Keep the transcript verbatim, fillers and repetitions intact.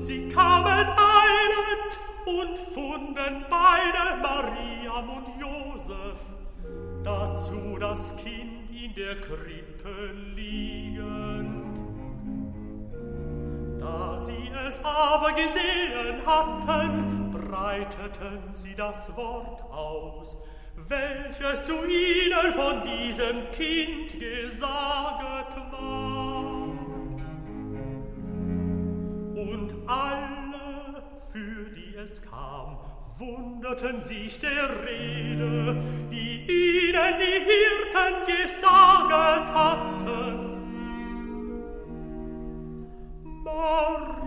Sie kamen eilend und funden beide Mariam und Josef, dazu das Kind in der Krippe liegend. Da sie es aber gesehen hatten, breiteten sie das Wort aus, welches zu ihnen von diesem Kind gesaget war. Und alle, für die es kam, wunderten sich der Rede, die ihnen die Hirten gesaget hatten. Maria